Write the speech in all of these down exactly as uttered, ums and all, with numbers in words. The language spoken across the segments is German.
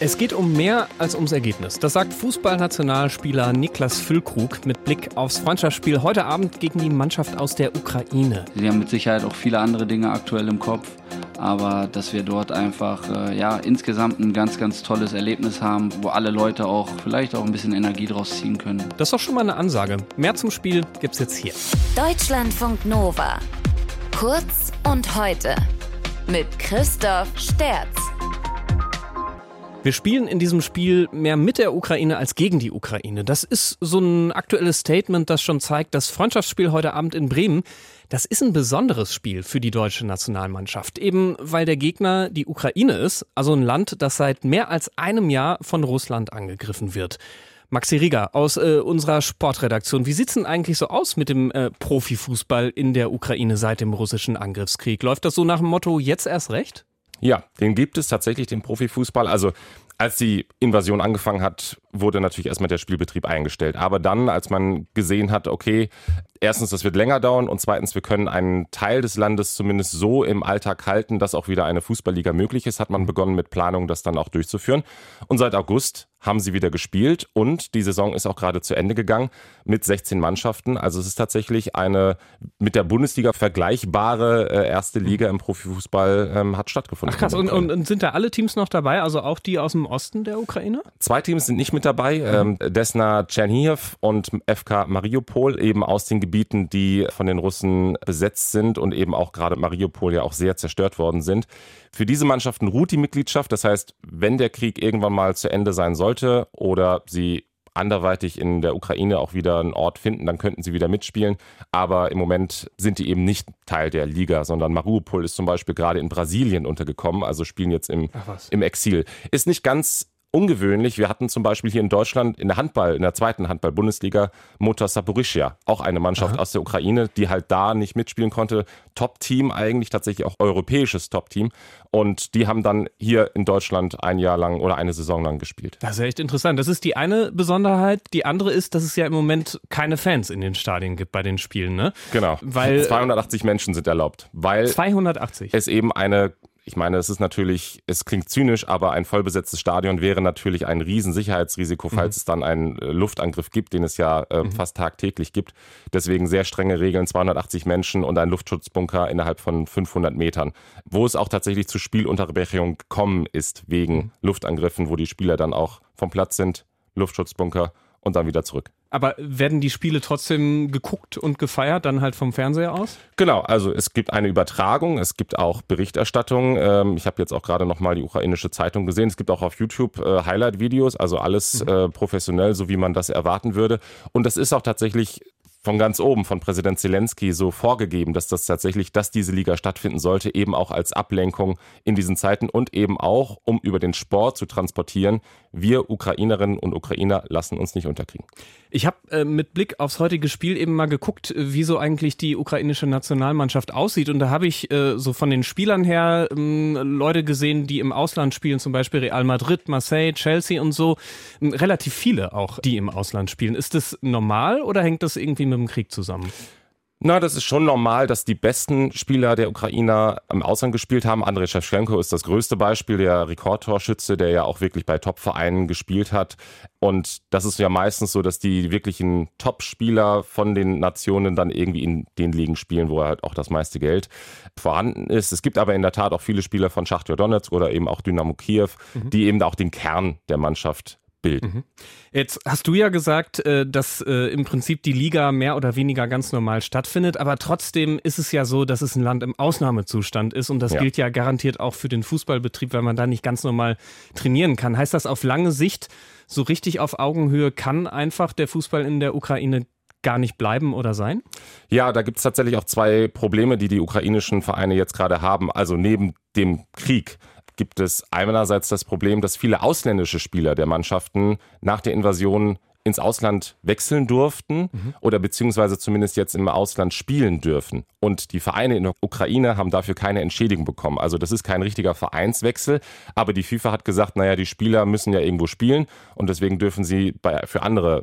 Es geht um mehr als ums Ergebnis. Das sagt Fußballnationalspieler Niklas Füllkrug mit Blick aufs Freundschaftsspiel heute Abend gegen die Mannschaft aus der Ukraine. Sie haben mit Sicherheit auch viele andere Dinge aktuell im Kopf, aber dass wir dort einfach äh, ja, insgesamt ein ganz, ganz tolles Erlebnis haben, wo alle Leute auch vielleicht auch ein bisschen Energie draus ziehen können. Das ist doch schon mal eine Ansage. Mehr zum Spiel gibt's jetzt hier. Deutschlandfunk Nova. Kurz und heute mit Christoph Sterz. Wir spielen in diesem Spiel mehr mit der Ukraine als gegen die Ukraine. Das ist so ein aktuelles Statement, das schon zeigt, das Freundschaftsspiel heute Abend in Bremen, das ist ein besonderes Spiel für die deutsche Nationalmannschaft. Eben weil der Gegner die Ukraine ist, also ein Land, das seit mehr als einem Jahr von Russland angegriffen wird. Maxi Rieger aus äh, unserer Sportredaktion. Wie sieht's denn eigentlich so aus mit dem äh, Profifußball in der Ukraine seit dem russischen Angriffskrieg? Läuft das so nach dem Motto, jetzt erst recht? Ja, den gibt es tatsächlich, den Profifußball. Also als die Invasion angefangen hat, wurde natürlich erstmal der Spielbetrieb eingestellt. Aber dann, als man gesehen hat, okay, erstens, das wird länger dauern und zweitens, wir können einen Teil des Landes zumindest so im Alltag halten, dass auch wieder eine Fußballliga möglich ist, hat man begonnen mit Planung, das dann auch durchzuführen. Und seit August haben sie wieder gespielt und die Saison ist auch gerade zu Ende gegangen mit sechzehn Mannschaften. Also es ist tatsächlich eine mit der Bundesliga vergleichbare äh, erste Liga im Profifußball ähm, hat stattgefunden. Ach krass, und, und, und sind da alle Teams noch dabei, also auch die aus dem Osten der Ukraine? Zwei Teams sind nicht mit dabei, ähm, Desna Tschernihiv und F K Mariupol, eben aus den Gebieten, die von den Russen besetzt sind und eben auch gerade Mariupol ja auch sehr zerstört worden sind. Für diese Mannschaften ruht die Mitgliedschaft, das heißt, wenn der Krieg irgendwann mal zu Ende sein sollte oder sie anderweitig in der Ukraine auch wieder einen Ort finden, dann könnten sie wieder mitspielen. Aber im Moment sind die eben nicht Teil der Liga, sondern Mariupol ist zum Beispiel gerade in Brasilien untergekommen, also spielen jetzt im, im Exil. Ist nicht ganz ungewöhnlich. Wir hatten zum Beispiel hier in Deutschland in der Handball, in der zweiten Handball-Bundesliga Motor Saporischschja, auch eine Mannschaft Aha. aus der Ukraine, die halt da nicht mitspielen konnte. Top-Team eigentlich, tatsächlich auch europäisches Top-Team. Und die haben dann hier in Deutschland ein Jahr lang oder eine Saison lang gespielt. Das ist ja echt interessant. Das ist die eine Besonderheit. Die andere ist, dass es ja im Moment keine Fans in den Stadien gibt bei den Spielen, ne? Genau. Weil zweihundertachtzig Menschen sind erlaubt. Weil zweihundertachtzig? Es eben eine... Ich meine, es ist natürlich, es klingt zynisch, aber ein vollbesetztes Stadion wäre natürlich ein Riesensicherheitsrisiko, falls mhm. es dann einen Luftangriff gibt, den es ja äh, mhm. fast tagtäglich gibt. Deswegen sehr strenge Regeln, zweihundertachtzig Menschen und ein Luftschutzbunker innerhalb von fünfhundert Metern. Wo es auch tatsächlich zu Spielunterbrechungen gekommen ist, wegen mhm. Luftangriffen, wo die Spieler dann auch vom Platz sind, Luftschutzbunker und dann wieder zurück. Aber werden die Spiele trotzdem geguckt und gefeiert, dann halt vom Fernseher aus? Genau, also es gibt eine Übertragung, es gibt auch Berichterstattung. Ähm, ich habe jetzt auch gerade nochmal die ukrainische Zeitung gesehen. Es gibt auch auf YouTube äh, Highlight-Videos, also alles äh, professionell, so wie man das erwarten würde. Und das ist auch tatsächlich von ganz oben, von Präsident Zelensky so vorgegeben, dass das tatsächlich, dass diese Liga stattfinden sollte, eben auch als Ablenkung in diesen Zeiten und eben auch, um über den Sport zu transportieren, wir Ukrainerinnen und Ukrainer lassen uns nicht unterkriegen. Ich habe äh, mit Blick aufs heutige Spiel eben mal geguckt, wie so eigentlich die ukrainische Nationalmannschaft aussieht. Und da habe ich äh, so von den Spielern her ähm, Leute gesehen, die im Ausland spielen, zum Beispiel Real Madrid, Marseille, Chelsea und so. Ähm, relativ viele auch, die im Ausland spielen. Ist das normal oder hängt das irgendwie mit dem Krieg zusammen? Na, das ist schon normal, dass die besten Spieler der Ukrainer im Ausland gespielt haben. Andrei Shevchenko ist das größte Beispiel, der Rekordtorschütze, der ja auch wirklich bei Top-Vereinen gespielt hat. Und das ist ja meistens so, dass die wirklichen Top-Spieler von den Nationen dann irgendwie in den Ligen spielen, wo halt auch das meiste Geld vorhanden ist. Es gibt aber in der Tat auch viele Spieler von Schachtar Donezk oder eben auch Dynamo Kiew, mhm. die eben auch den Kern der Mannschaft bilden. Mhm. Jetzt hast du ja gesagt, dass im Prinzip die Liga mehr oder weniger ganz normal stattfindet, aber trotzdem ist es ja so, dass es ein Land im Ausnahmezustand ist und das ja. gilt ja garantiert auch für den Fußballbetrieb, weil man da nicht ganz normal trainieren kann. Heißt das, auf lange Sicht, so richtig auf Augenhöhe kann einfach der Fußball in der Ukraine gar nicht bleiben oder sein? Ja, da gibt es tatsächlich auch zwei Probleme, die die ukrainischen Vereine jetzt gerade haben. Also neben dem Krieg gibt es einerseits das Problem, dass viele ausländische Spieler der Mannschaften nach der Invasion ins Ausland wechseln durften mhm. oder beziehungsweise zumindest jetzt im Ausland spielen dürfen. Und die Vereine in der Ukraine haben dafür keine Entschädigung bekommen. Also das ist kein richtiger Vereinswechsel, aber die FIFA hat gesagt, naja, die Spieler müssen ja irgendwo spielen und deswegen dürfen sie bei, für andere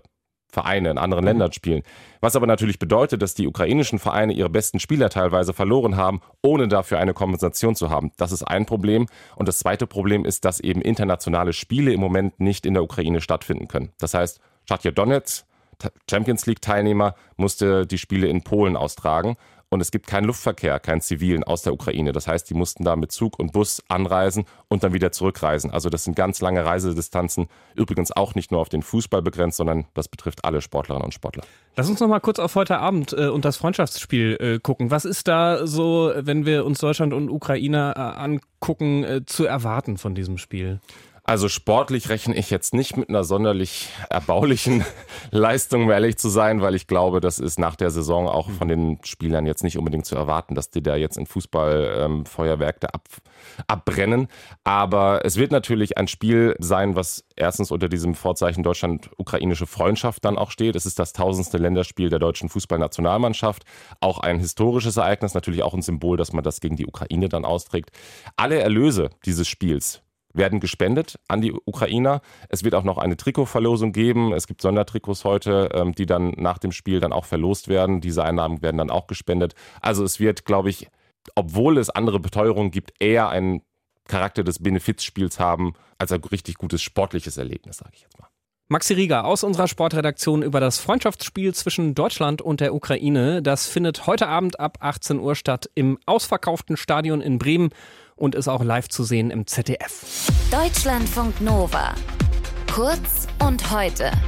Vereine in anderen Ländern spielen. Was aber natürlich bedeutet, dass die ukrainischen Vereine ihre besten Spieler teilweise verloren haben, ohne dafür eine Kompensation zu haben. Das ist ein Problem. Und das zweite Problem ist, dass eben internationale Spiele im Moment nicht in der Ukraine stattfinden können. Das heißt, Schachtar Donetsk, Champions League-Teilnehmer, musste die Spiele in Polen austragen. Und es gibt keinen Luftverkehr, keinen zivilen aus der Ukraine. Das heißt, die mussten da mit Zug und Bus anreisen und dann wieder zurückreisen. Also das sind ganz lange Reisedistanzen. Übrigens auch nicht nur auf den Fußball begrenzt, sondern das betrifft alle Sportlerinnen und Sportler. Lass uns noch mal kurz auf heute Abend äh, und das Freundschaftsspiel äh, gucken. Was ist da so, wenn wir uns Deutschland und Ukraine äh, angucken, äh, zu erwarten von diesem Spiel? Also sportlich rechne ich jetzt nicht mit einer sonderlich erbaulichen Leistung, um ehrlich zu sein, weil ich glaube, das ist nach der Saison auch von den Spielern jetzt nicht unbedingt zu erwarten, dass die da jetzt in Fußballfeuerwerk ähm, da ab, abbrennen. Aber es wird natürlich ein Spiel sein, was erstens unter diesem Vorzeichen Deutschland-ukrainische Freundschaft dann auch steht. Es ist das tausendste Länderspiel der deutschen Fußballnationalmannschaft. Auch ein historisches Ereignis, natürlich auch ein Symbol, dass man das gegen die Ukraine dann austrägt. Alle Erlöse dieses Spiels werden gespendet an die Ukrainer. Es wird auch noch eine Trikotverlosung geben. Es gibt Sondertrikots heute, die dann nach dem Spiel dann auch verlost werden. Diese Einnahmen werden dann auch gespendet. Also es wird, glaube ich, obwohl es andere Beteuerungen gibt, eher einen Charakter des Benefizspiels haben, als ein richtig gutes sportliches Erlebnis, sage ich jetzt mal. Maxi Rieger aus unserer Sportredaktion über das Freundschaftsspiel zwischen Deutschland und der Ukraine. Das findet heute Abend ab achtzehn Uhr statt im ausverkauften Stadion in Bremen und ist auch live zu sehen im Z D F. Deutschlandfunk Nova. Kurz und heute.